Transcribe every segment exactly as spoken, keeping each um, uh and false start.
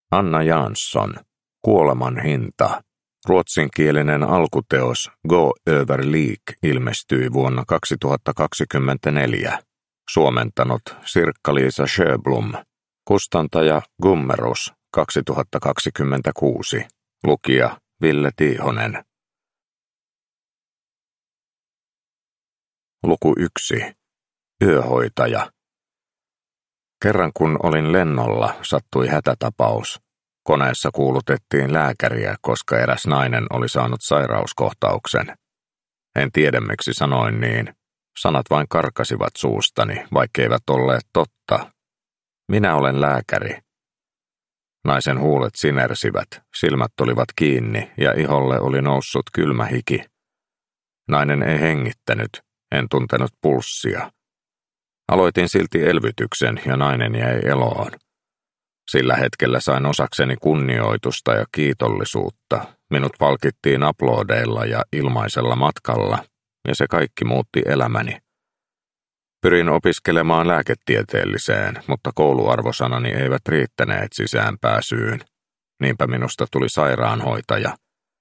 Anna Jansson, Kuoleman hinta. Ruotsinkielinen alkuteos Go över lik ilmestyi vuonna kaksituhattakaksikymmentäneljä. Suomentanut Sirkka-Liisa Sjöblom. Kustantaja Gummerus kaksituhattakaksikymmentäkuusi. Lukija Ville Tiihonen. Luku yksi. Yöhoitaja. Kerran kun olin lennolla, sattui hätätapaus. Koneessa kuulutettiin lääkäriä, koska eräs nainen oli saanut sairauskohtauksen. En tiedä, miksi sanoin niin. Sanat vain karkasivat suustani, vaikkeivät olleet totta. Minä olen lääkäri. Naisen huulet sinersivät, silmät olivat kiinni ja iholle oli noussut kylmä hiki. Nainen ei hengittänyt, en tuntenut pulssia. Aloitin silti elvytyksen ja nainen jäi eloon. Sillä hetkellä sain osakseni kunnioitusta ja kiitollisuutta. Minut palkittiin aplodeilla ja ilmaisella matkalla, ja se kaikki muutti elämäni. Pyrin opiskelemaan lääketieteelliseen, mutta kouluarvosanani eivät riittäneet sisäänpääsyyn. Niinpä minusta tuli sairaanhoitaja.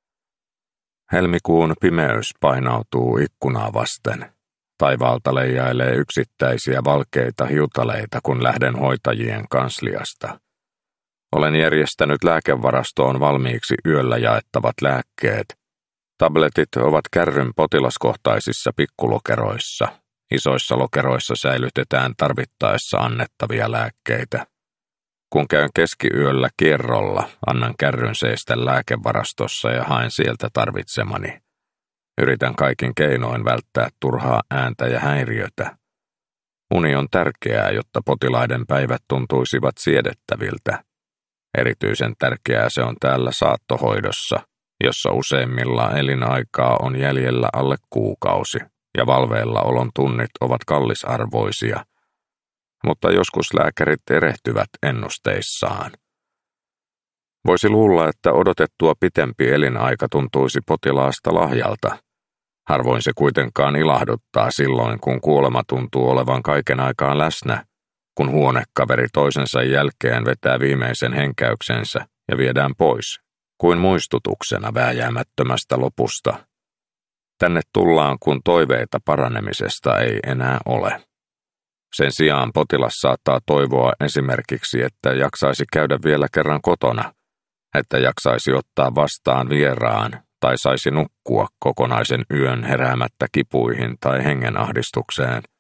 Helmikuun pimeys painautuu ikkunaa vasten. Taivaalta leijailee yksittäisiä valkeita hiutaleita, kun lähden hoitajien kansliasta. Olen järjestänyt lääkevarastoon valmiiksi yöllä jaettavat lääkkeet. Tabletit ovat kärryn potilaskohtaisissa pikkulokeroissa. Isoissa lokeroissa säilytetään tarvittaessa annettavia lääkkeitä. Kun käyn keskiyöllä kierrolla, annan kärryn seistä lääkevarastossa ja haen sieltä tarvitsemani. Yritän kaikin keinoin välttää turhaa ääntä ja häiriötä. Uni on tärkeää, jotta potilaiden päivät tuntuisivat siedettäviltä. Erityisen tärkeää se on täällä saattohoidossa, jossa useimmilla elinaikaa on jäljellä alle kuukausi ja valveilla olon tunnit ovat kallisarvoisia. Mutta joskus lääkärit erehtyvät ennusteissaan. Voisi luulla, että odotettua pitempi elinaika tuntuisi potilaasta lahjalta. Harvoin se kuitenkaan ilahduttaa silloin, kun kuolema tuntuu olevan kaiken aikaa läsnä, kun huonekaveri toisensa jälkeen vetää viimeisen henkäyksensä ja viedään pois, kuin muistutuksena vääjäämättömästä lopusta. Tänne tullaan, kun toiveita paranemisesta ei enää ole. Sen sijaan potilas saattaa toivoa esimerkiksi, että jaksaisi käydä vielä kerran kotona, että jaksaisi ottaa vastaan vieraan tai saisi nukkua kokonaisen yön heräämättä kipuihin tai hengenahdistukseen.